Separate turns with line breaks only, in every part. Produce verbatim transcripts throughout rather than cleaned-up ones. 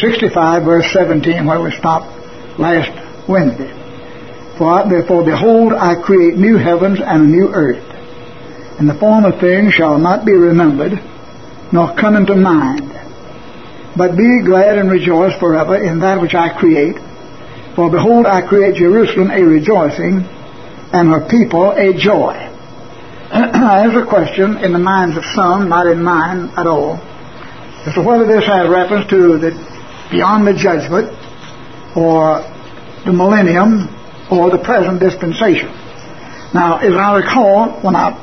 sixty-five, verse seventeen, where we stopped last Wednesday. For therefore, behold, I create new heavens and a new earth, and the former things shall not be remembered, nor come into mind. But be glad and rejoice forever in that which I create. For behold, I create Jerusalem a rejoicing, and her people a joy. There's a question in the minds of some, not in mine at all, as to whether this has reference to the beyond the judgment, or the millennium, or the present dispensation. Now, as I recall, when I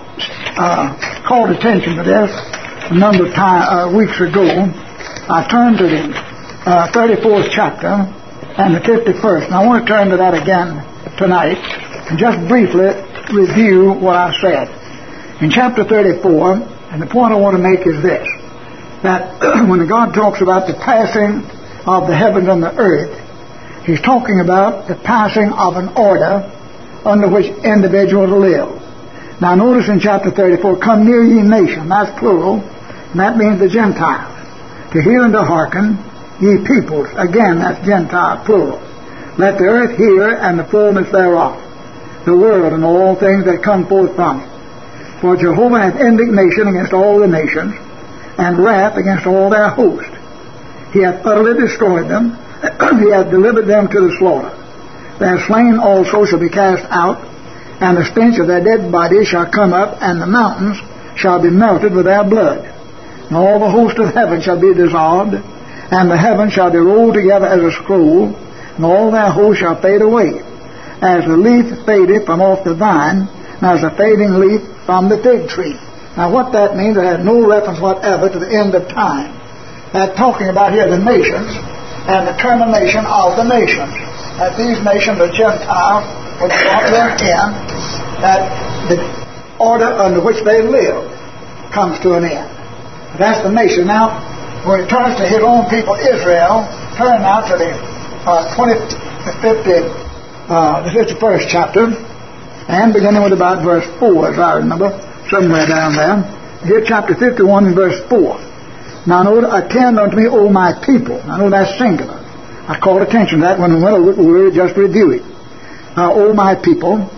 uh, called attention to this a number of time, uh, weeks ago, I turned to the uh, thirty-fourth chapter and the fifty-first. And I want to turn to that again tonight and just briefly review what I said. In chapter thirty-four, and the point I want to make is this, that when God talks about the passing of the heavens and the earth, He's talking about the passing of an order under which individuals live. Now notice in chapter thirty-four, come near ye nation, that's plural, and that means the Gentiles. To hear and to hearken, ye peoples, again that's Gentile, plural. Let the earth hear and the fullness thereof, the world and all things that come forth from it. For Jehovah hath indignation against all the nations, and wrath against all their host. He hath utterly destroyed them, he hath delivered them to the slaughter. Their slain also shall be cast out, and the stench of their dead bodies shall come up, and the mountains shall be melted with their blood. And all the host of heaven shall be dissolved, and the heavens shall be rolled together as a scroll, and all their host shall fade away, as the leaf fadeth from off the vine, and as a fading leaf from the fig tree. Now what that means, it has no reference whatever to the end of time. That's talking about here the nations, and the termination of the nations. That these nations are Gentiles, which brought them in, that the order under which they live comes to an end. That's the nation. Now, when it turns to his own people, Israel, turn now to the uh, twentieth, the fiftieth, uh, the fifty-first chapter, and beginning with about verse four, as I remember, somewhere down there. Here, chapter fifty-one, and verse four. Now, note, attend unto me, O my people. I know that's singular. I called attention to that when we went over it. We were just review it. Now, O my people,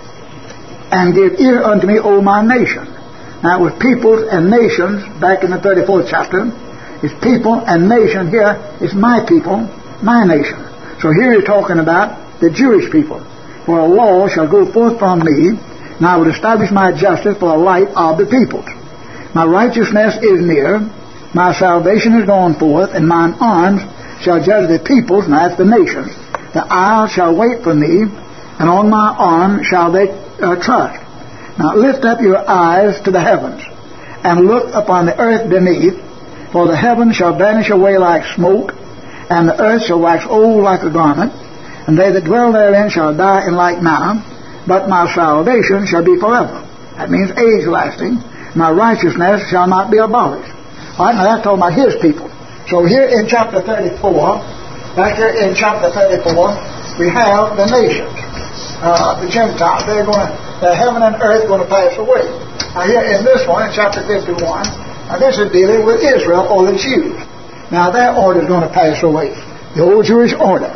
and give ear unto me, O my nation. Now, with peoples and nations, back in the thirty-fourth chapter, it's people and nation. Here, it's my people, my nation. So here you're talking about the Jewish people. For a law shall go forth from me, and I will establish my justice for the light of the peoples. My righteousness is near, my salvation is gone forth, and mine arms shall judge the peoples, and that's the nations. The isles shall wait for me, and on my arm shall they uh, trust. Now lift up your eyes to the heavens, and look upon the earth beneath, for the heavens shall vanish away like smoke, and the earth shall wax old like a garment, and they that dwell therein shall die in like manner, but my salvation shall be forever. That means age lasting. My righteousness shall not be abolished. All right, now that's talking about his people. So here in chapter thirty-four, back here in chapter thirty-four, we have the nations, uh, the Gentiles. They're going to, the heaven and earth are going to pass away. Now here in this one, in chapter fifty-one, now this is dealing with Israel or the Jews. Now their order is going to pass away, the old Jewish order.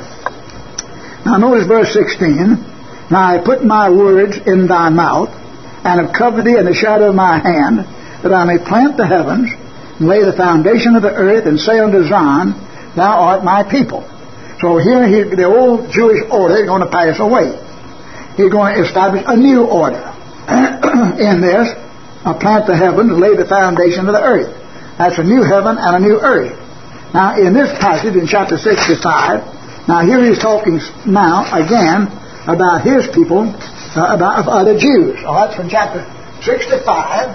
Now notice verse sixteen. Now I put my words in thy mouth, and have covered thee in the shadow of my hand, that I may plant the heavens, and lay the foundation of the earth, and say unto Zion, thou art my people. So here he, the old Jewish order is going to pass away. He's going to establish a new order. In this, I plant the heavens and lay the foundation of the earth. That's a new heaven and a new earth. Now in this passage in chapter sixty-five, now here he's talking now again about his people, uh, about uh, the Jews. All right, from chapter sixty-five,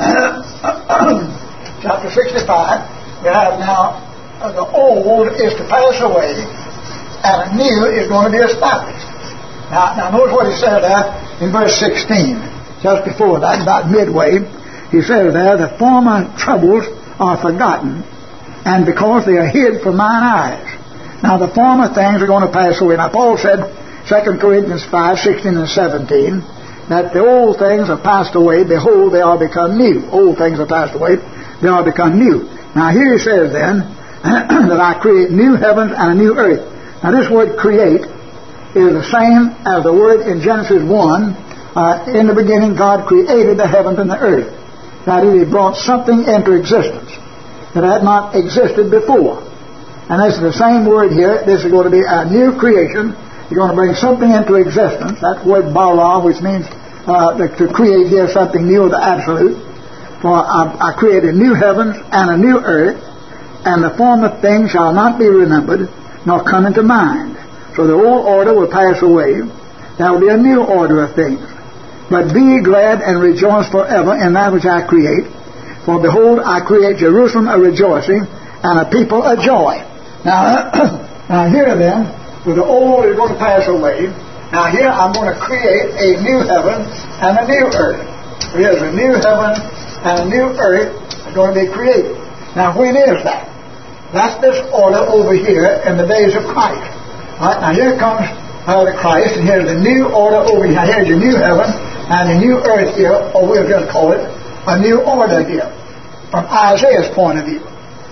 chapter sixty-five, we have now uh, the old is to pass away, and a new is going to be established. Now, now notice what he said there in verse sixteen, just before that, about midway. He says there, the former troubles are forgotten, and because they are hid from mine eyes. Now the former things are going to pass away. Now Paul said, Second Corinthians five, sixteen and seventeen, that the old things are passed away, behold, they are become new. Old things are passed away, they are become new. Now here he says then, that I create new heavens and a new earth. Now this word create is the same as the word in Genesis one. Uh, in the beginning God created the heavens and the earth. That is, He brought something into existence that had not existed before. And this is the same word here. This is going to be a new creation. You're going to bring something into existence. That word bara, which means uh, to create here something new of the absolute. For I, I created new heavens and a new earth, and the former things shall not be remembered, nor come into mind. So the old order will pass away. There will be a new order of things. But be ye glad and rejoice forever in that which I create. For behold, I create Jerusalem a rejoicing, and a people a joy. Now, now here then, with the old is going to pass away. Now here I'm going to create a new heaven and a new earth. Here's a new heaven and a new earth going to be created. Now when is that? That's this order over here in the days of Christ. All right, now here comes uh, the Christ, and here's the new order over here. Here's your new heaven and the new earth here, or we'll just call it a new order here, from Isaiah's point of view.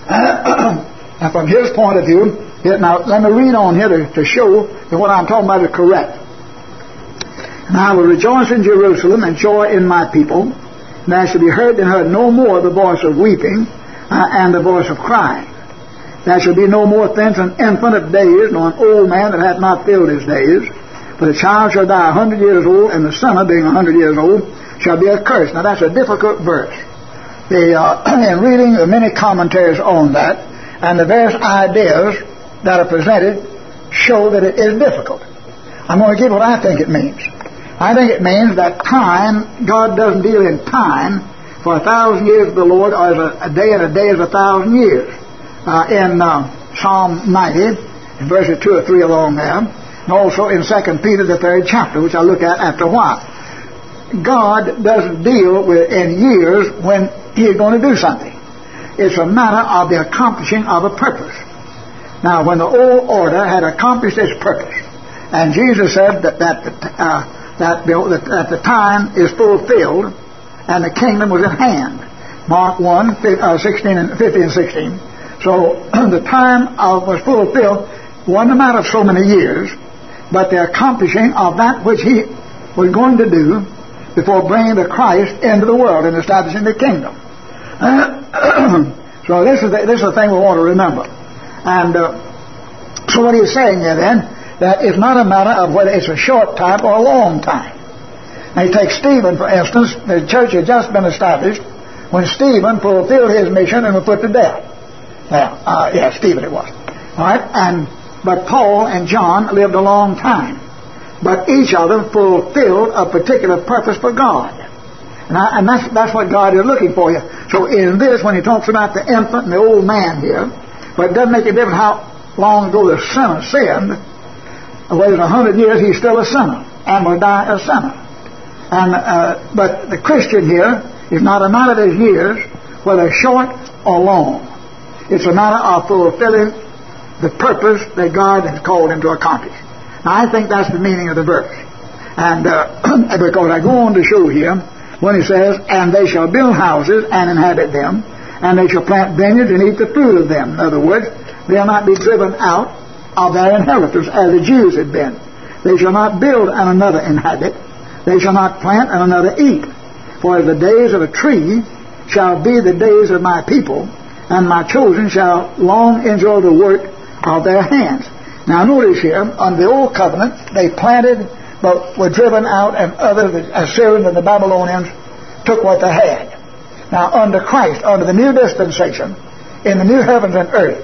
And from his point of view, here, now let me read on here to, to show that what I'm talking about is correct. And I will rejoice in Jerusalem and joy in my people, and there shall be heard and heard no more the voice of weeping uh, and the voice of crying. There shall be no more thence an infant of days, nor an old man that hath not filled his days. For the child shall die a hundred years old, and the sinner, being a hundred years old, shall be accursed. Now that's a difficult verse. The, uh, in reading the many commentaries on that, and the various ideas that are presented show that it is difficult. I'm going to give what I think it means. I think it means that time, God doesn't deal in time, for a thousand years of the Lord are as a, a day, and a day is a thousand years. Uh, in uh, Psalm ninety, in verses two or three along there, and also in Second Peter, the third chapter, which I'll look at after a while. God doesn't deal with in years when He is going to do something. It's a matter of the accomplishing of a purpose. Now, when the old order had accomplished its purpose, and Jesus said that that uh, that, the, that the time is fulfilled and the kingdom was at hand. Mark one, sixteen and fifteen and sixteen. So the time of was fulfilled wasn't a matter of so many years, but the accomplishing of that which He was going to do before bringing the Christ into the world and establishing the kingdom. So this is the, this is the thing we want to remember. And uh, so what He's saying here then, that it's not a matter of whether it's a short time or a long time. Now you take Stephen, for instance. The church had just been established when Stephen fulfilled his mission and was put to death. Yeah, uh, yeah, Stephen it was. All right, and but Paul and John lived a long time, but each of them fulfilled a particular purpose for God, and, I, and that's that's what God is looking for you. So in this, when He talks about the infant and the old man here, but it doesn't make a difference how long ago the sinner sinned. Whether it's a hundred years, he's still a sinner and will die a sinner. And uh, but the Christian here is not a matter of his years, whether short or long. It's a matter of fulfilling the purpose that God has called him to accomplish. Now, I think that's the meaning of the verse. And uh, because I go on to show here, when He says, and they shall build houses and inhabit them, and they shall plant vineyards and eat the fruit of them. In other words, they'll not be driven out of their inheritance as the Jews had been. They shall not build and another inhabit. They shall not plant and another eat. For as the days of a tree shall be the days of my people, and my chosen shall long enjoy the work of their hands. Now notice here, under the old covenant, they planted but were driven out, and others, the Assyrians and the Babylonians, took what they had. Now under Christ, under the new dispensation, in the new heavens and earth,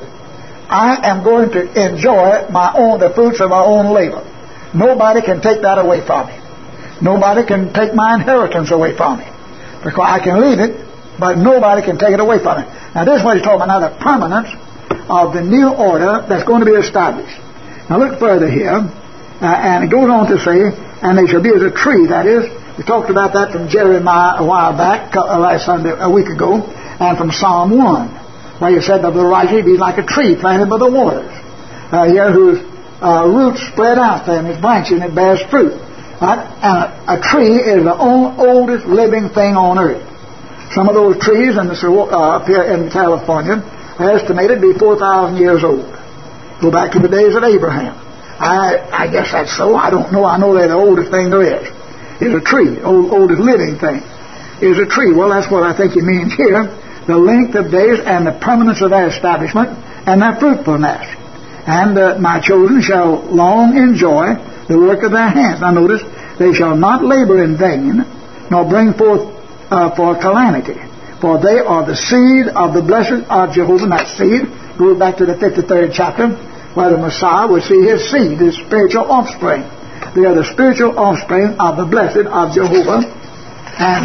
I am going to enjoy my own, the fruits of my own labor. Nobody can take that away from me. Nobody can take my inheritance away from me. Because I can leave it, but nobody can take it away from me. Now this is what He's talking about, now the permanence of the new order that's going to be established. Now look further here, uh, and it goes on to say, and they shall be as a tree. That is, we talked about that from Jeremiah a while back, uh, last Sunday, a week ago, and from Psalm one, where you said that the righteous be like a tree planted by the waters, uh, here whose uh, roots spread out there, and its branches, and it bears fruit. Right? And a, a tree is the old, oldest living thing on earth. Some of those trees in the, uh, up here in California estimated to be four thousand years old. Go back to the days of Abraham. I I guess that's so. I don't know. I know they're the oldest thing there is. Is a tree. Old, oldest living thing is a tree. Well, that's what I think he means here. The length of days and the permanence of their establishment and their fruitfulness. And uh, my children shall long enjoy the work of their hands. Now notice, they shall not labor in vain, nor bring forth uh, for calamity. For they are the seed of the blessed of Jehovah. That seed goes back to the fifty-third chapter, where the Messiah would see his seed, his spiritual offspring. They are the spiritual offspring of the blessed of Jehovah, and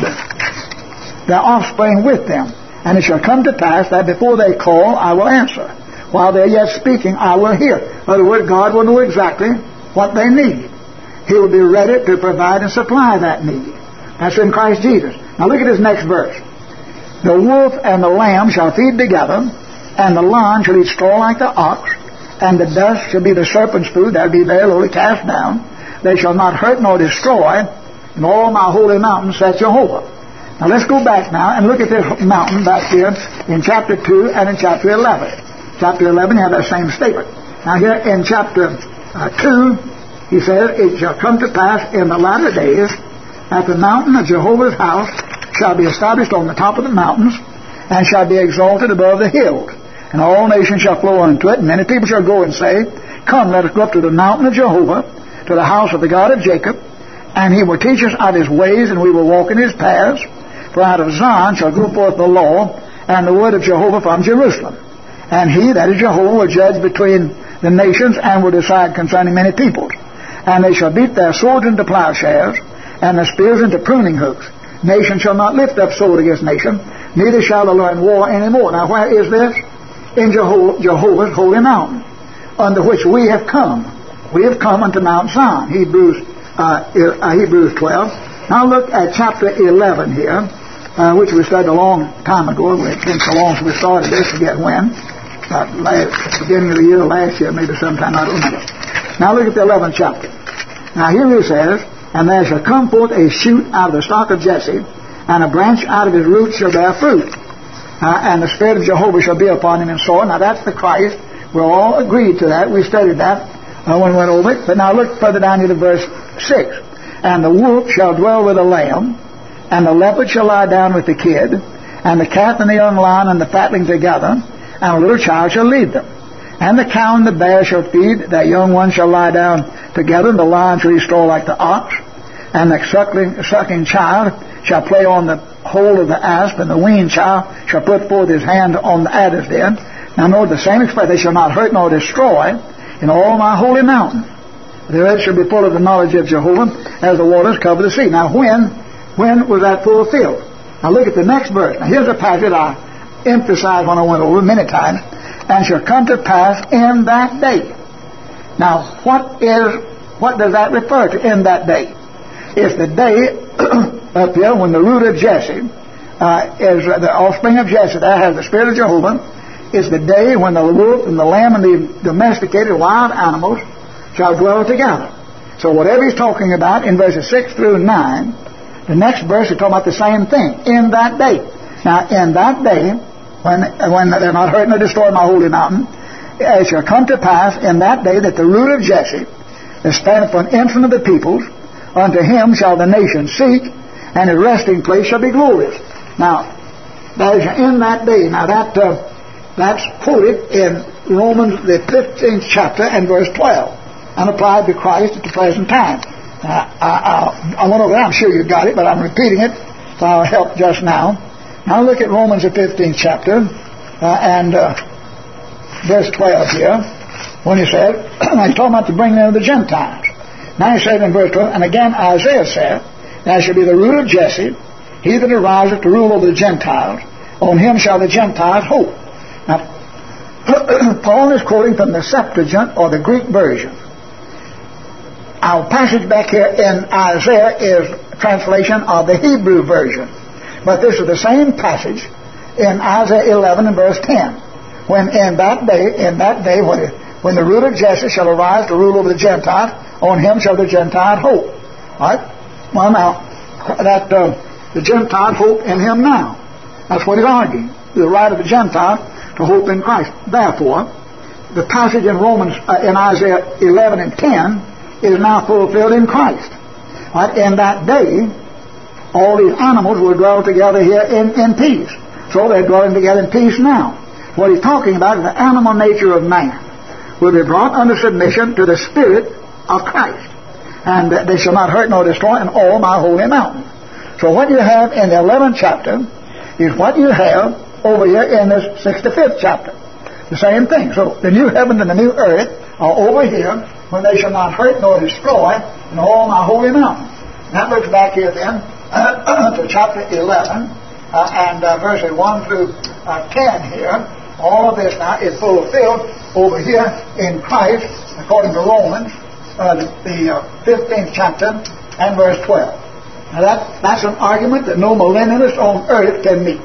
their offspring with them. And it shall come to pass that before they call, I will answer. While they're yet speaking, I will hear. In other words, God will know exactly what they need. He will be ready to provide and supply that need. That's in Christ Jesus. Now look at this next verse. The wolf and the lamb shall feed together, and the lion shall eat straw like the ox, and the dust shall be the serpent's food, that will be very lowly cast down. They shall not hurt nor destroy in all my holy mountain, saith Jehovah. Now let's go back now and look at this mountain back here in chapter two and in chapter eleven. Chapter eleven, you have that same statement. Now here in chapter uh, two, he says, it shall come to pass in the latter days that the mountain of Jehovah's house shall be established on the top of the mountains, and shall be exalted above the hills. And all nations shall flow unto it, and many people shall go and say, Come, let us go up to the mountain of Jehovah, to the house of the God of Jacob, and he will teach us of his ways, and we will walk in his paths. For out of Zion shall go forth the law, and the word of Jehovah from Jerusalem. And he, that is Jehovah, will judge between the nations, and will decide concerning many peoples. And they shall beat their swords into plowshares, and their spears into pruning hooks. Nation shall not lift up sword against nation, neither shall they learn war any more. Now where is this? In Jeho- Jehovah's holy mountain, under which we have come. We have come unto Mount Zion. Hebrews, uh, uh, Hebrews twelve. Now look at chapter eleven here, uh, which we studied a long time ago. It's been so long since we started this, forget when. About last, beginning of the year, last year, maybe sometime, I don't remember. Now look at the eleventh chapter. Now here he says, And there shall come forth a shoot out of the stock of Jesse, and a branch out of his roots shall bear fruit. Uh, and the Spirit of Jehovah shall be upon him, and so on. Now that's the Christ. We're all agreed to that. We studied that uh, when we went over it. But now look further down to verse six. And the wolf shall dwell with the lamb, and the leopard shall lie down with the kid, and the calf and the young lion and the fatling together, and a little child shall lead them. And the cow and the bear shall feed, their young ones shall lie down together, and the lion shall eat straw like the ox. And the suckling, sucking child shall play on the hole of the asp, and the weaned child shall put forth his hand on the adder's den. Now note the same expression, they shall not hurt nor destroy in all my holy mountain. The earth shall be full of the knowledge of Jehovah, as the waters cover the sea. Now when, when was that fulfilled? Now look at the next verse. Now here's a passage I emphasized when I went over many times. And shall come to pass in that day. Now what is, what does that refer to, in that day? It's the day up here when the root of Jesse uh, is uh, the offspring of Jesse. That has the Spirit of Jehovah. It's the day when the wolf and the lamb and the domesticated wild animals shall dwell together. So whatever he's talking about in verses six through nine, the next verse is talking about the same thing. In that day. Now in that day, when, when they're not hurting or destroying my holy mountain, it shall come to pass in that day that the root of Jesse is standing for an infant of the peoples. Unto him shall the nations seek, and his resting place shall be glorious. Now, that is in that day. Now that uh, that's quoted in Romans the fifteenth chapter and verse twelve, and applied to Christ at the present time. Now, I, I, I went over there. I'm sure you got it, but I'm repeating it for our help just now. Now look at Romans the fifteenth chapter uh, and uh, verse twelve here, when he said, he's talking about to bring in the Gentiles. Now he said in verse twelve, and again Isaiah said, There shall be the root of Jesse, he that ariseth to rule over the Gentiles, on him shall the Gentiles hope. Now, Paul is quoting from the Septuagint, or the Greek version. Our passage back here in Isaiah is a translation of the Hebrew version. But this is the same passage in Isaiah eleven and verse ten. When in that day, in that day when, it, when the root of Jesse shall arise to rule over the Gentiles, on him shall the Gentiles hope. All right? Well, now, that uh, the Gentiles hope in him now. That's what he's arguing. The right of the Gentile to hope in Christ. Therefore, the passage in Romans, uh, in Isaiah eleven and ten, is now fulfilled in Christ. Right? In that day, all these animals will dwell together here in, in peace. So they're dwelling together in peace now. What he's talking about is the animal nature of man will be brought under submission to the Spirit of Christ. And uh, they shall not hurt nor destroy in all my holy mountain. So what you have in the eleventh chapter is what you have over here in the sixty-fifth chapter. The same thing. So the new heaven and the new earth are over here when they shall not hurt nor destroy in all my holy mountain. That looks back here then uh, to chapter eleven uh, and uh, verses one through uh, ten here. All of this now is fulfilled over here in Christ according to Romans, uh, the, the uh, fifteenth chapter and verse twelve. Now that, that's an argument that no millennialist on earth can meet.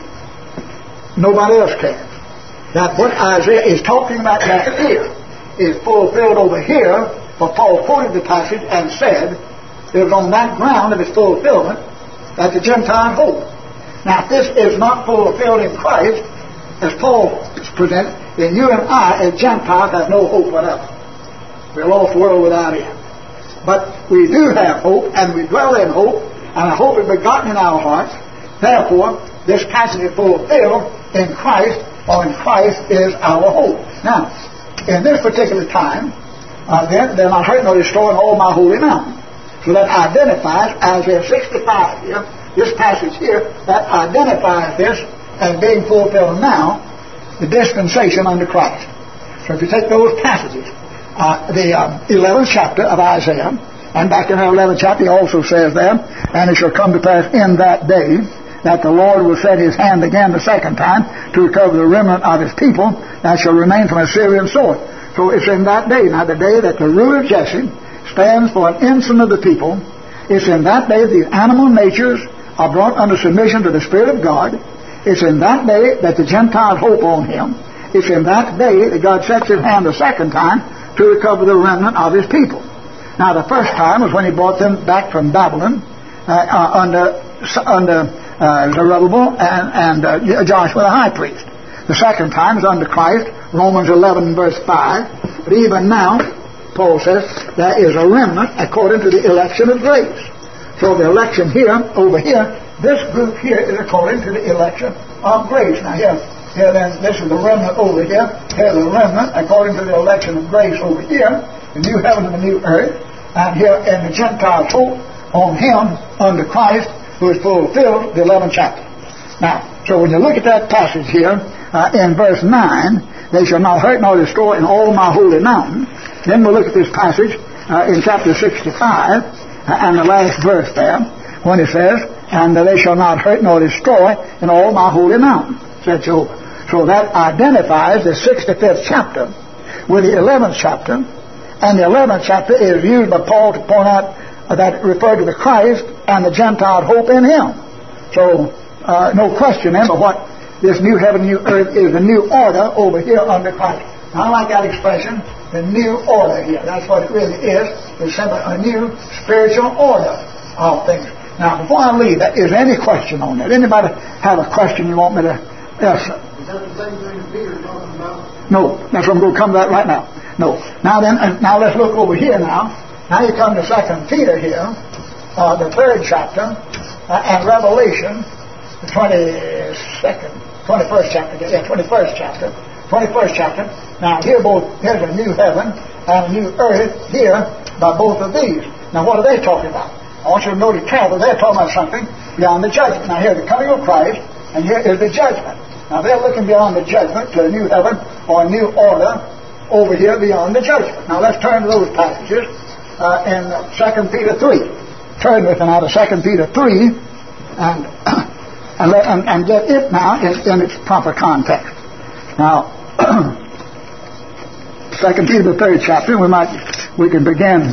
Nobody else can. That what Isaiah is talking about back here is fulfilled over here, for Paul quoted the passage and said it was on that ground of its fulfillment that the Gentile hope. Now if this is not fulfilled in Christ, as Paul presented, then you and I as Gentiles have no hope whatever. We're a lost world without Him. But we do have hope, and we dwell in hope, and a hope is begotten in our hearts. Therefore, this passage is fulfilled in Christ, or in Christ is our hope. Now, in this particular time, uh, they're, they're not hurting or destroying all my holy mountain. So that identifies Isaiah sixty-five here, this passage here, that identifies this as being fulfilled now, the dispensation under Christ. So if you take those passages, uh, the um, eleventh chapter of Isaiah, and back in the eleventh chapter he also says there, and it shall come to pass in that day that the Lord will set His hand again the second time to recover the remnant of His people that shall remain from Assyrian sword. So it's in that day, now the day that the root of Jesse stands for an ensign of the people. It's in that day the animal natures are brought under submission to the Spirit of God. It's in that day that the Gentiles hope on Him. It's in that day that God sets His hand the second time to recover the remnant of His people. Now the first time was when He brought them back from Babylon uh, uh, under under uh, Zerubbabel and, and uh, Joshua the high priest. The second time is under Christ, Romans eleven verse five. But even now, Paul says, there is a remnant according to the election of grace. So the election here, over here, this group here is according to the election of grace. Now here, here then, this is the remnant over here. Here's the remnant according to the election of grace over here, the new heaven and the new earth. And here in the Gentiles hope on Him under Christ, who is fulfilled the eleventh chapter. Now, so when you look at that passage here, uh, in verse nine, they shall not hurt nor destroy in all my holy mountain. Then we'll look at this passage uh, in chapter sixty-five, uh, and the last verse there, when it says, and they shall not hurt nor destroy in all my holy mountain, said Jehovah. So that identifies the sixty-fifth chapter with the eleventh chapter, and the eleventh chapter is used by Paul to point out uh, that it referred to the Christ and the Gentile hope in Him. So, uh, no question then, but what this new heaven, new earth is the new order over here under Christ. Now, I like that expression, the new order here. That's what it really is. It's simply a new spiritual order of things. Now, before I leave, is there any question on that? Anybody have a question you want me to answer?
Is that the same thing Peter talking about?
No, that's what I'm going to come to that right now. No. Now then, uh, now let's look over here now. Now you come to Second Peter here, uh, the third chapter, uh, and Revelation, the twenty-second, twenty-first chapter, yeah, twenty-first chapter, twenty-first chapter. Now here both, here's a new heaven and a new earth here by both of these. Now what are they talking about? I want you to notice carefully, they're talking about something beyond the judgment. Now here's the coming of Christ, and here is the judgment. Now they're looking beyond the judgment to a new heaven or a new order over here beyond the judgment. Now let's turn to those passages uh, in Second Peter three. Turn with me now to Second Peter three and and, let, and and get it now in, in its proper context. Now, Second Peter the third chapter, we might we can begin.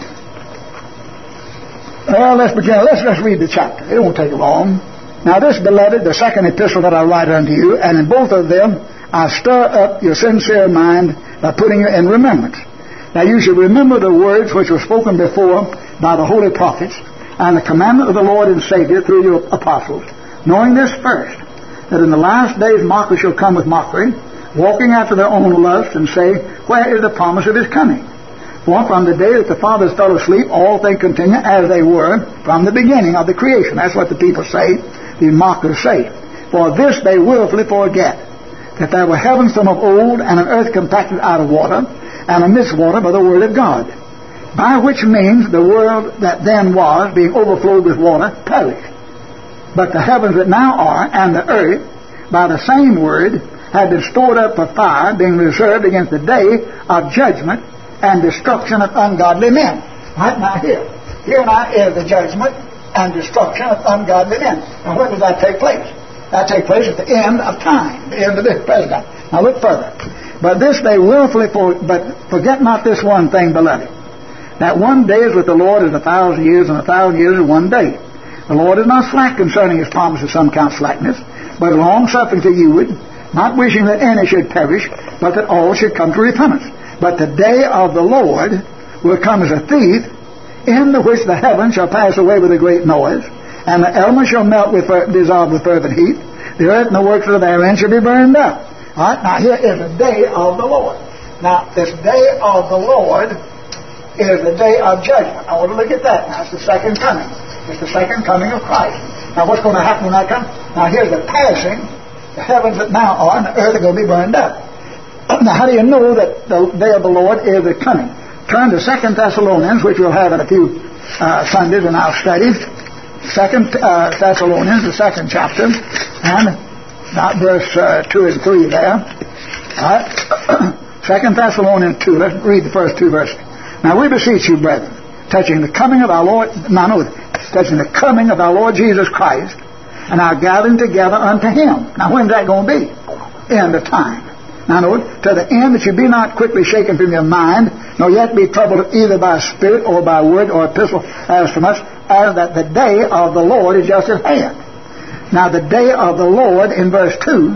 Well, let's begin. Let's just read the chapter. It won't take long. Now this, beloved, the second epistle that I write unto you, and in both of them I stir up your sincere mind by putting you in remembrance. Now you should remember the words which were spoken before by the holy prophets, and the commandment of the Lord and Savior through your apostles, knowing this first, that in the last days mockers shall come with mockery, walking after their own lusts, and say, where is the promise of his coming? For from the day that the fathers fell asleep, all things continue as they were from the beginning of the creation. That's what the people say, the mockers say. For this they willfully forget, that there were heavens from of old, and an earth compacted out of water, and a midst water by the word of God, by which means the world that then was, being overflowed with water, perished. But the heavens that now are, and the earth, by the same word, had been stored up for fire, being reserved against the day of judgment and destruction of ungodly men. Right now here. Here now is the judgment and destruction of ungodly men. Now when does that take place? That takes place at the end of time, the end of this present time. Now look further. But this they willfully, for, but forget not this one thing, beloved, that one day is with the Lord as a thousand years, and a thousand years is one day. The Lord is not slack concerning his promise, as some count slackness, but long-suffering to you, not wishing that any should perish, but that all should come to repentance. But the day of the Lord will come as a thief, in the which the heavens shall pass away with a great noise, and the elements shall melt with dissolve with fervent heat. The earth and the works of therein shall be burned up. All right, now here is the day of the Lord. Now, this day of the Lord is the day of judgment. I want to look at that. Now, it's the second coming. It's the second coming of Christ. Now, what's going to happen when that comes? Now, here's the passing. The heavens that now are and the earth are going to be burned up. Now, how do you know that the day of the Lord is the coming? Turn to Second Thessalonians, which we'll have in a few uh, Sundays in our studies. Second uh, Thessalonians, the second chapter, and not verse uh, two and three there. All right. Second Thessalonians two. Let's read the first two verses. Now we beseech you, brethren, touching the coming of our Lord, no, no, touching the coming of our Lord Jesus Christ, and our gathering together unto Him. Now when's that going to be? End of time. Now note, to the end that you be not quickly shaken from your mind, nor yet be troubled either by spirit or by word or epistle as from us, as that the day of the Lord is just at hand. Now the day of the Lord in verse two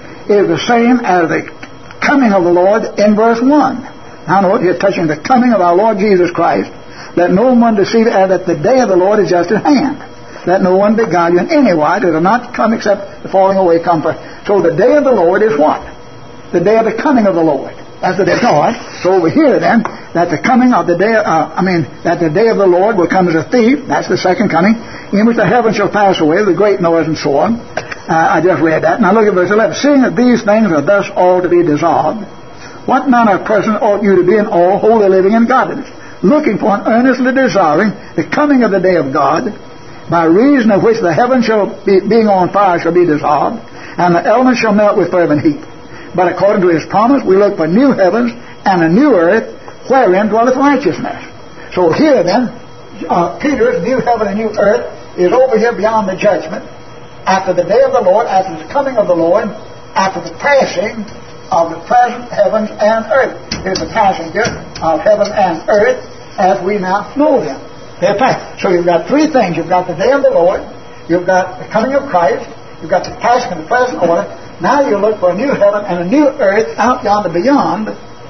is the same as the coming of the Lord in verse one. Now note, here touching the coming of our Lord Jesus Christ, let no one deceive as that the day of the Lord is just at hand. Let no one beguile you in any wise, it will not come except the falling away come first. So the day of the Lord is what? The day of the coming of the Lord. That's the day of the Lord. So over here then, that the coming of the day, uh, I mean, that the day of the Lord will come as a thief. That's the second coming, in which the heavens shall pass away with a great noise and so on. Uh, I just read that. Now look at verse eleven. Seeing that these things are thus all to be dissolved, what manner of person ought you to be in all holy living and godliness, looking for and earnestly desiring the coming of the day of God, by reason of which the heavens shall be, being on fire, shall be dissolved, and the elements shall melt with fervent heat. But according to his promise, we look for new heavens and a new earth, wherein dwelleth righteousness. So here then, uh, Peter's new heaven and new earth is over here beyond the judgment, after the day of the Lord, after the coming of the Lord, after the passing of the present heavens and earth. Here's the passing here of heaven and earth as we now know them. They're passed. So you've got three things. You've got the day of the Lord, you've got the coming of Christ, you've got the passing of the present order. Now you look for a new heaven and a new earth out yonder beyond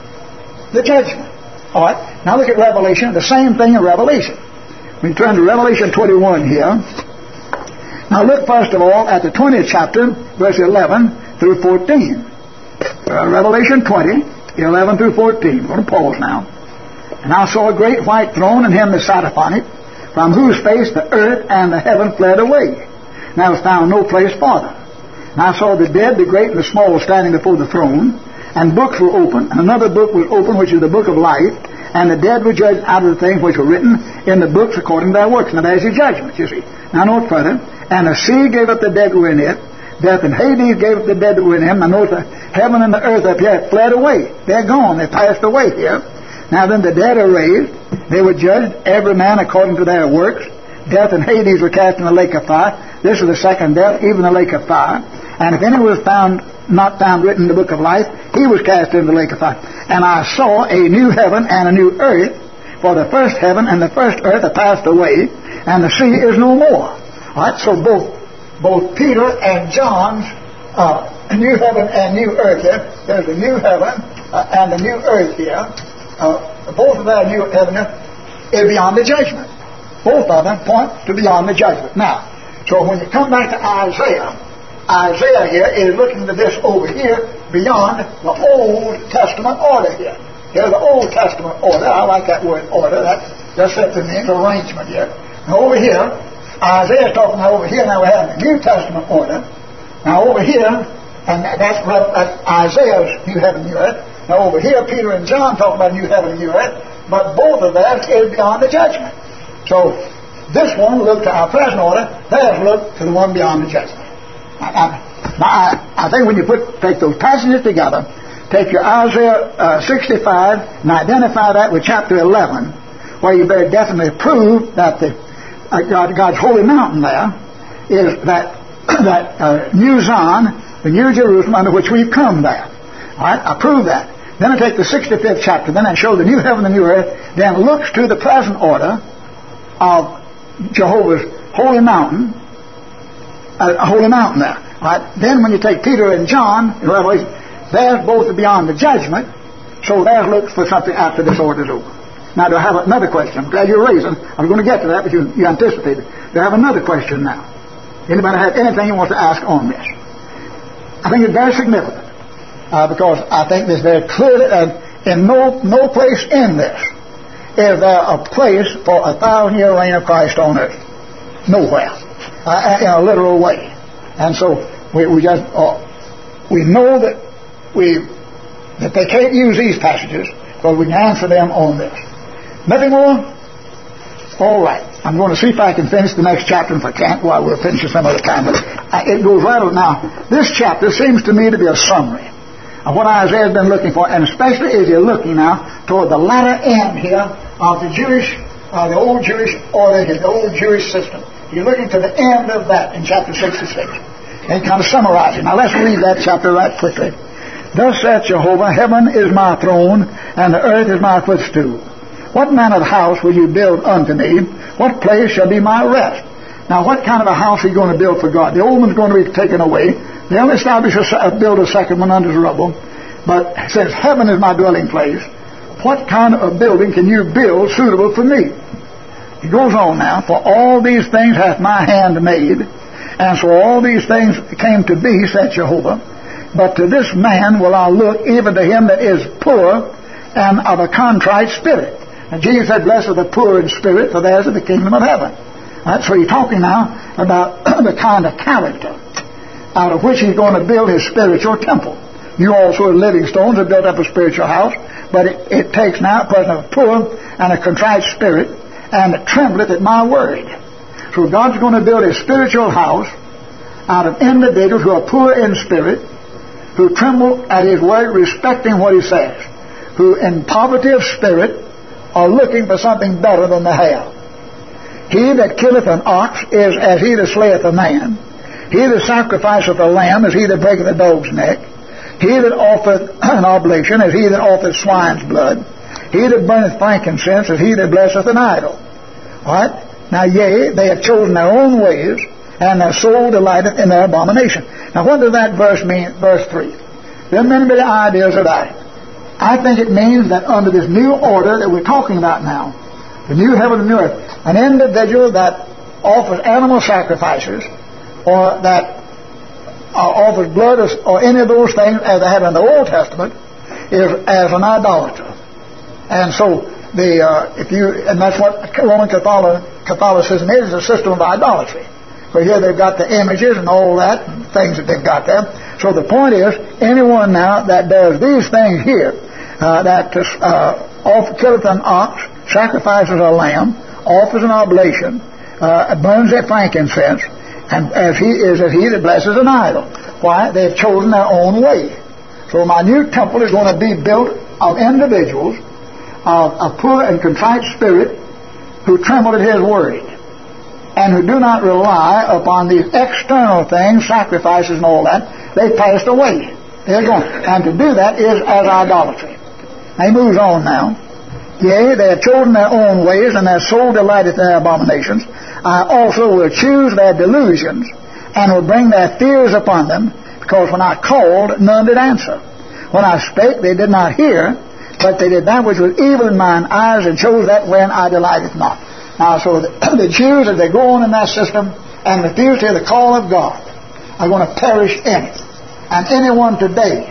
the judgment. All right. Now look at Revelation. The same thing in Revelation. We turn to Revelation twenty-one here. Now look first of all at the twentieth chapter, verse eleven through fourteen. Uh, Revelation twenty, eleven through fourteen. We're going to pause now. And I saw a great white throne, and him that sat upon it, from whose face the earth and the heaven fled away. And there was found no place for them. And I saw the dead, the great and the small, standing before the throne, and books were opened, and another book was opened, which is the book of life, and the dead were judged out of the things which were written in the books according to their works. Now there's your judgment, you see. Now note further, and the sea gave up the dead that were in it, death and Hades gave up the dead that were in him. Now note the heaven and the earth up here fled away. They're gone, they passed away here. Now then the dead are raised, they were judged, every man according to their works. Death and Hades were cast in the lake of fire. This is the second death, even the lake of fire. And if any was found not found written in the book of life, he was cast into the lake of fire. And I saw a new heaven and a new earth, for the first heaven and the first earth are passed away, and the sea is no more. All right, so both both Peter and John's uh, new heaven and new earth here. There's the new heaven uh, and the new earth here. Uh, both of their new heaven is beyond the judgment. Both of them point to beyond the judgment. Now, so when you come back to Isaiah, Isaiah here is looking to this over here beyond the Old Testament order here. Here's the Old Testament order. I like that word order. That just simply means arrangement here. And over here, Isaiah's talking about over here. Now we have the New Testament order. Now over here, and that's Isaiah's new heaven and new earth. Now over here, Peter and John talk about new heaven and new earth. But both of that is beyond the judgment. So this one looked to our present order. Theirs looked to the one beyond the judgment. I, I, I, I think when you put take those passages together, take your Isaiah uh, sixty-five and identify that with chapter eleven, where you very definitely prove that the uh, God, God's holy mountain there is that that uh, New Zion, the New Jerusalem, under which we've come there. All right, I prove that. Then I take the sixty-fifth chapter, then I show the new heaven and the new earth, then looks to the present order of Jehovah's holy mountain, uh, a holy mountain there. All right. Then when you take Peter and John in Revelation, theirs both are beyond the judgment, so theirs looks for something after this order is over. Now, do I have another question? I'm glad you're raising. I was going to get to that, but you, you anticipated. Do I have another question now? Anybody have anything you want to ask on this? I think it's very significant. Uh, because I think this very clearly, and in no no place in this is there a place for a thousand year reign of Christ on earth. Nowhere, uh, in a literal way. And so we, we just uh, we know that we that they can't use these passages, because we can answer them on this. Nothing more. All right. I'm going to see if I can finish the next chapter. If I can't, well, we'll finish it some other time. But it goes right on. Now, this chapter seems to me to be a summary of what Isaiah has been looking for, and especially as you're looking now toward the latter end here of the Jewish, uh, the old Jewish order, the old Jewish system. You're looking to the end of that in chapter sixty-six. And kind of summarizing. Now let's read that chapter right quickly. Thus saith Jehovah, heaven is my throne, and the earth is my footstool. What manner of house will you build unto me? What place shall be my rest? Now, what kind of a house are you going to build for God? The old one's going to be taken away. They'll establish a, build a second one under the rubble. But since heaven is my dwelling place, what kind of a building can you build suitable for me? He goes on now, for all these things hath my hand made, and so all these things came to be, said Jehovah. But to this man will I look, even to him that is poor and of a contrite spirit. And Jesus said, blessed are the poor in spirit, for theirs is the kingdom of heaven. Right, so he's talking now about the kind of character out of which he's going to build his spiritual temple. You also, as living stones, have built up a spiritual house, but it, it takes now a person of a poor and a contrite spirit, and it trembleth at my word. So God's going to build a spiritual house out of individuals who are poor in spirit, who tremble at his word, respecting what he says, who in poverty of spirit are looking for something better than they have. He that killeth an ox is as he that slayeth a man. He that sacrificeth a lamb is he that breaketh a dog's neck. He that offereth an oblation is he that offereth swine's blood. He that burneth frankincense is he that blesseth an idol. All right? Now, yea, they have chosen their own ways, and their soul delighteth in their abomination. Now, what does that verse mean? Verse three. There are many, many ideas about it. I think it means that under this new order that we're talking about now, the new heaven and new earth, an individual that offers animal sacrifices, or that uh, offers blood, or, or any of those things as they have in the Old Testament, is as an idolater. And so the uh, if you and that's what Roman Catholic, Catholicism is, a system of idolatry. So here they've got the images and all that, and things that they've got there. So the point is, anyone now that does these things here, uh, that uh, offer, killeth an ox, sacrifices a lamb, offers an oblation, uh, burns their frankincense, and as he is as he that blesses an idol. Why? They've chosen their own way. So my new temple is going to be built of individuals of a poor and contrite spirit who tremble at his word, and who do not rely upon these external things, sacrifices and all that. They passed away. They're going, and to do that is as idolatry. Now he moves on now. Yea, they have chosen their own ways, and their soul delighteth in their abominations. I also will choose their delusions, and will bring their fears upon them, because when I called, none did answer. When I spake, they did not hear, but they did that which was evil in mine eyes, and chose that wherein I delighteth not. Now, so the, the Jews, as they go on in that system and refuse to hear the call of God, are going to perish in it. And anyone today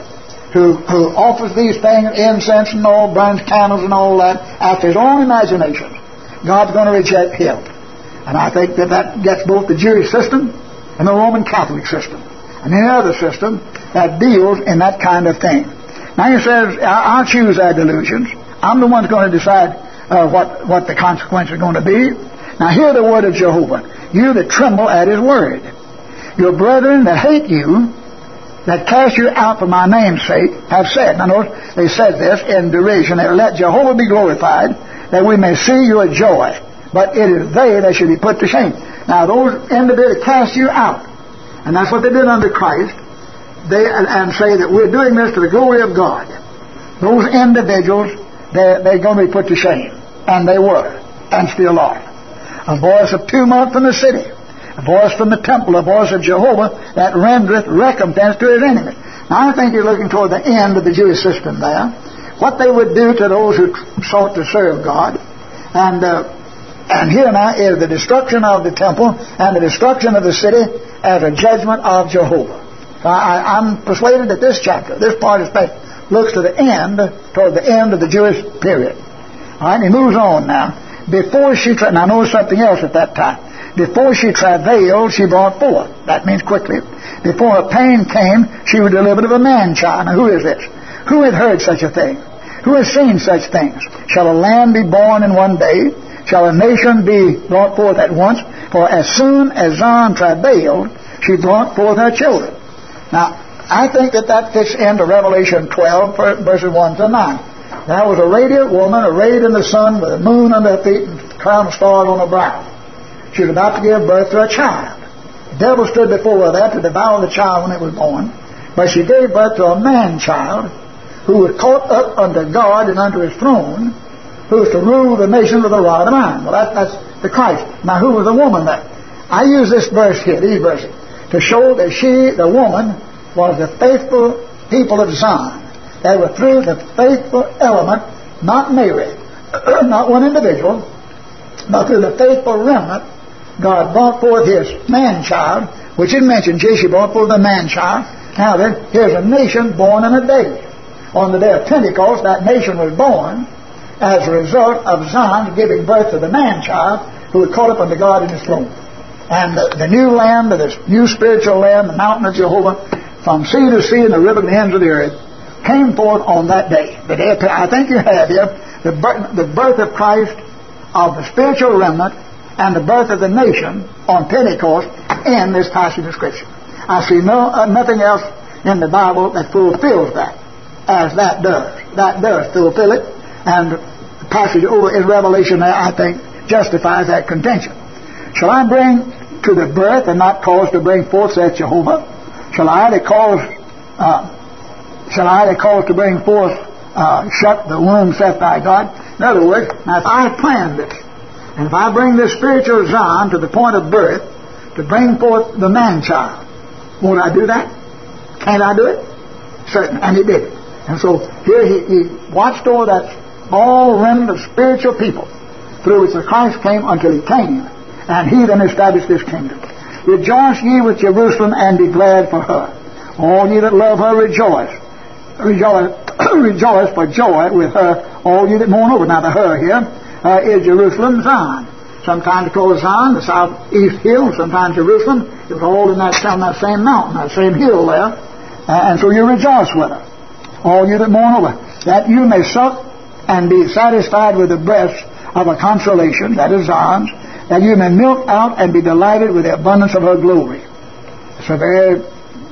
who, who offers these things, incense and all, burns candles and all that, after his own imagination, God's going to reject him. And I think that that gets both the Jewish system and the Roman Catholic system and any other system that deals in that kind of thing. Now he says, I'll choose their delusions. I'm the one who's going to decide uh, what, what the consequence is going to be. Now hear the word of Jehovah, you that tremble at his word. Your brethren that hate you, that cast you out for my name's sake, have said. Now notice, they said this in derision. They let Jehovah be glorified, that we may see your joy. But it is they that should be put to shame. Now those individuals cast you out. And that's what they did under Christ. They and, and say that we're doing this to the glory of God. Those individuals, they're, they're going to be put to shame. And they were, and still are. A voice of tumult from the city, a voice from the temple, a voice of Jehovah that rendereth recompense to his enemies. Now I think you're looking toward the end of the Jewish system there. What they would do to those who sought to serve God. And uh, and here now is the destruction of the temple and the destruction of the city as a judgment of Jehovah. So I, I'm persuaded that this chapter, this part especially, looks to the end, toward the end of the Jewish period. All right, he moves on now. Before she, tra- now notice something else at that time. Before she travailed, she brought forth. That means quickly. Before her pain came, she was delivered of a man-child. Now who is this? Who hath heard such a thing? Who has seen such things? Shall a land be born in one day? Shall a nation be brought forth at once? For as soon as Zion travailed, she brought forth her children. Now, I think that that fits into Revelation twelve, verses one to nine. There was a radiant woman arrayed in the sun with the moon under her feet and a crown of stars on her brow. She was about to give birth to a child. The devil stood before her there to devour the child when it was born. But she gave birth to a man-child who was caught up unto God and unto his throne, who was to rule the nation with a rod of iron. Well, that, that's the Christ. Now, who was the woman there? I use this verse here, these verses, to show that she, the woman, was the faithful people of Zion. They were through the faithful element, not Mary, not one individual, but through the faithful remnant, God brought forth his man-child, which is mentioned here. She brought forth the man-child. Now then, here's a nation born in a day. On the day of Pentecost, that nation was born as a result of Zion giving birth to the man-child who was caught up unto God in his throne. And the, the new land, this new spiritual land, the mountain of Jehovah, from sea to sea and the river to the ends of the earth, came forth on that day. The day of, I think you have here the birth, the birth of Christ, of the spiritual remnant, and the birth of the nation on Pentecost in this passage of Scripture. I see no uh, nothing else in the Bible that fulfills that, as that does. That does fulfill it, and the passage over in Revelation there, I think, justifies that contention. Shall I bring to the birth and not cause to bring forth, saith Jehovah? Shall I that cause, uh, shall I that cause to bring forth, uh, shut the womb, saith thy God? In other words, now if I plan this, and if I bring this spiritual Zion to the point of birth, to bring forth the man-child, won't I do that? Can't I do it? Certainly. And he did it. And so here he, he watched over that all remnant of spiritual people through which the Christ came until he came, and he then established this kingdom. Rejoice ye with Jerusalem, and be glad for her. All ye that love her, rejoice. Rejoice, rejoice for joy with her, all ye that mourn over. Now the her here uh, is Jerusalem, Zion. Sometimes called Zion, the southeast hill, sometimes Jerusalem. It was all in that, on that same mountain, that same hill there. Uh, and so you rejoice with her, all you that mourn over, that you may suck and be satisfied with the breast of a consolation, that is Zion's, that you may milk out and be delighted with the abundance of her glory. It's a very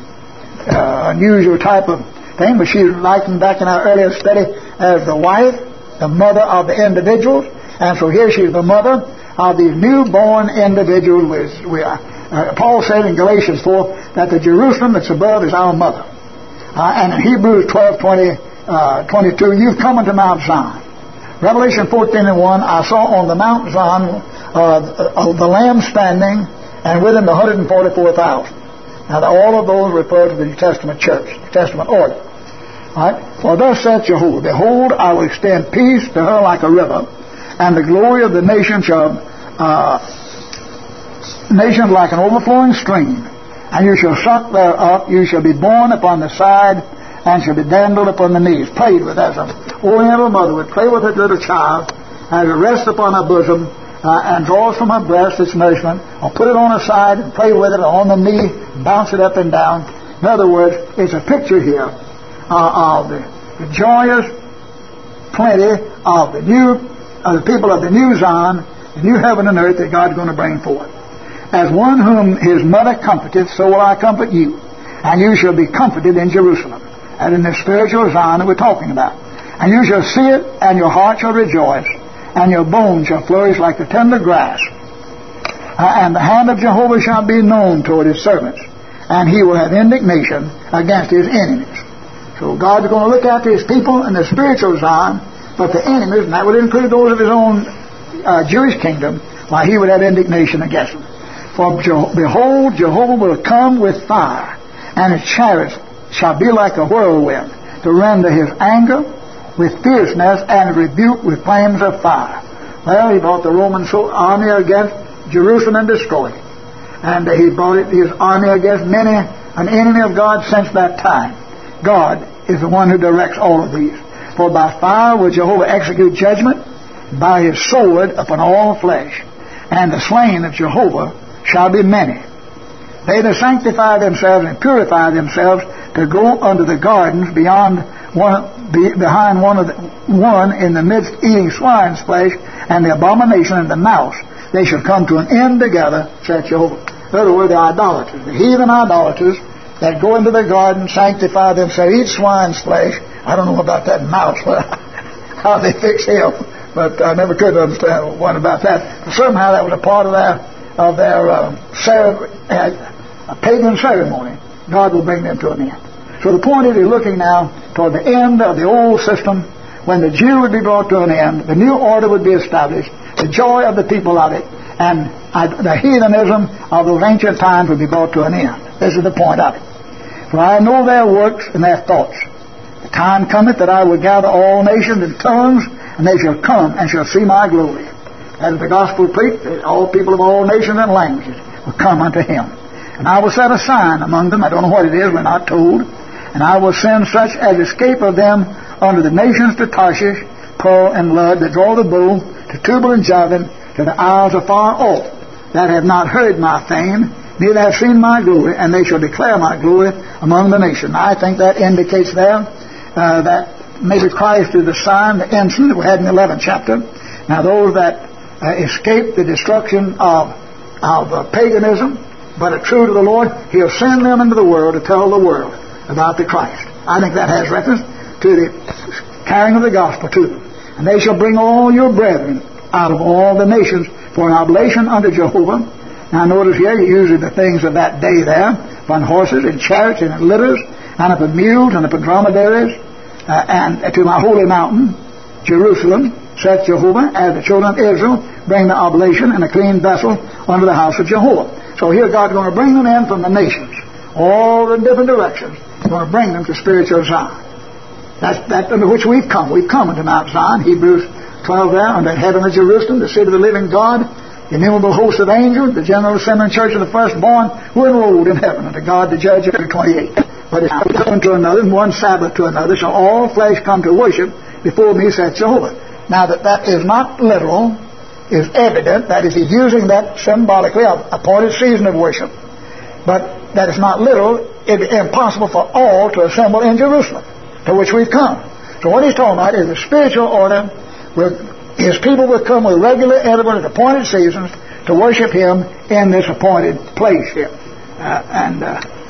uh, unusual type of thing, but she's likened back in our earlier study as the wife, the mother of the individuals, and so here she's the mother of these newborn individuals. We are, uh, Paul said in Galatians four that the Jerusalem that's above is our mother. Uh, and in Hebrews twelve, twenty, uh, twenty-two, you've come unto Mount Zion. Revelation fourteen and one, I saw on the Mount Zion uh, the Lamb standing, and with him the one hundred forty-four thousand. Now all of those refer to the New Testament church, New Testament order. All right? For thus saith Jehovah, behold, I will extend peace to her like a river, and the glory of the nation shall uh, nation like an overflowing stream. And you shall suck thereof, you shall be borne upon the side, and shall be dandled upon the knees, played with as an oriental mother would play with her little child, as it rests upon her bosom, uh, and draws from her breast its nourishment, or put it on her side and play with it on the knee, bounce it up and down. In other words, it's a picture here uh, of the, the joyous plenty of the new, of the people of the new Zion, the new heaven and earth that God's going to bring forth. As one whom his mother comforteth, so will I comfort you, and you shall be comforted in Jerusalem, and in the spiritual Zion that we're talking about. And you shall see it, and your heart shall rejoice, and your bones shall flourish like the tender grass. Uh, and the hand of Jehovah shall be known toward his servants, and he will have indignation against his enemies. So God's going to look after his people in the spiritual Zion, but the enemies, and that would include those of his own uh, Jewish kingdom, why he would have indignation against them. For behold, Jehovah will come with fire, and his chariots shall be like a whirlwind, to render his anger with fierceness and rebuke with flames of fire. Well, he brought the Roman army against Jerusalem and destroyed it. And he brought it, his army against many, an enemy of God since that time. God is the one who directs all of these. For by fire will Jehovah execute judgment, by his sword upon all flesh. And the slain of Jehovah shall be many. They that sanctify themselves and purify themselves to go under the gardens beyond one, be, behind one of the, one in the midst eating swine's flesh and the abomination and the mouse, they shall come to an end together, saith Jehovah. In other words, the idolaters, the heathen idolaters that go into the garden, sanctify themselves, eat swine's flesh. I don't know about that mouse, but how they fix him, but I never could understand one about that. But somehow that was a part of their of their uh, cer- uh, pagan ceremony. God will bring them to an end. So the point is, he's looking now toward the end of the old system, when the Jew would be brought to an end, the new order would be established, the joy of the people of it, and the heathenism of those ancient times would be brought to an end. This is the point of it. For I know their works and their thoughts. The time cometh that I will gather all nations and tongues, and they shall come and shall see my glory. As the gospel preached, all people of all nations and languages will come unto him. And I will set a sign among them. I don't know what it is, we're not told. And I will send such as escape of them unto the nations to Tarshish, Pul and Lud, that draw the bow, to Tubal and Javan, to the isles afar off, that have not heard my fame, neither have seen my glory, and they shall declare my glory among the nations. I think that indicates there uh, that maybe Christ is the sign, the ensign that we had in the eleventh chapter. Now those that uh, escape the destruction of, of uh, paganism, but are true to the Lord, he'll send them into the world to tell the world about the Christ. I think that has reference to the carrying of the gospel to them. And they shall bring all your brethren out of all the nations for an oblation unto Jehovah. Now notice here, he uses the things of that day there, upon horses and chariots and litters, and upon mules and upon dromedaries, uh, and to my holy mountain, Jerusalem, saith Jehovah, as the children of Israel bring the oblation and a clean vessel unto the house of Jehovah. So here God's going to bring them in from the nations, all in different directions. He's going to bring them to spiritual Zion. That's that under which we've come. We've come into Mount Zion, Hebrews twelve there, under the heaven of Jerusalem, the city of the living God, the innumerable host of angels, the general assembly church of the firstborn, who are enrolled in heaven unto God the judge of the twenty-eight. But it's one to another, and one Sabbath to another, shall all flesh come to worship before me, saith Jehovah. Now that that is not literal, is evident, that is, he's using that symbolically, a appointed season of worship. But that is not literal, it is impossible for all to assemble in Jerusalem, to which we've come. So what he's talking about is the spiritual order, where his people will come with regular intervals at appointed seasons to worship him in this appointed place here. Uh, and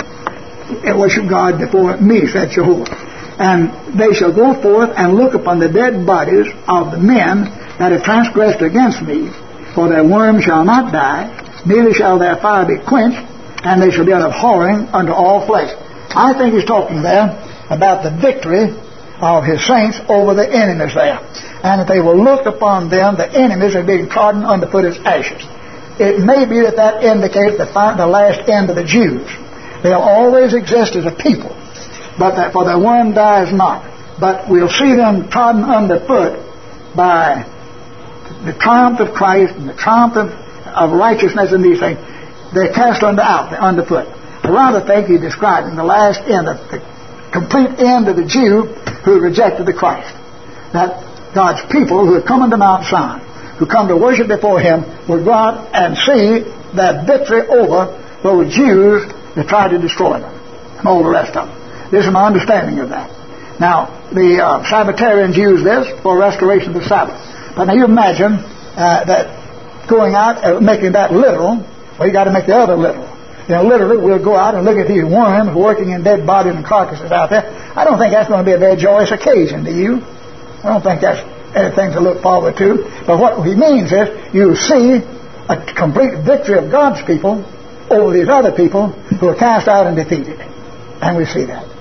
uh, worship God before me, said Jehovah. And they shall go forth and look upon the dead bodies of the men that have transgressed against me, for their worm shall not die, neither shall their fire be quenched, and they shall be an abhorring unto all flesh. I think he's talking there about the victory of his saints over the enemies there. And that they will look upon them, the enemies, as being trodden underfoot as ashes. It may be that that indicates the, the last end of the Jews. They'll always exist as a people, but that for their worm dies not. But we'll see them trodden underfoot by the triumph of Christ and the triumph of, of righteousness in these things. They're cast under out, they're underfoot. I rather think he's describing the last end of the complete end of the Jew who rejected the Christ. That God's people who have come into Mount Sinai, who come to worship before Him, will go out and see that victory over those Jews that tried to destroy them, and all the rest of them. This is my understanding of that. Now, the uh, Sabbatarians use this for restoration of the Sabbath. But now you imagine uh, that going out and making that literal, well, you got to make the other literal. You know, literally, we'll go out and look at these worms working in dead bodies and carcasses out there. I don't think that's going to be a very joyous occasion to you. I don't think that's anything to look forward to. But what he means is you see a complete victory of God's people over these other people who are cast out and defeated. And we see that.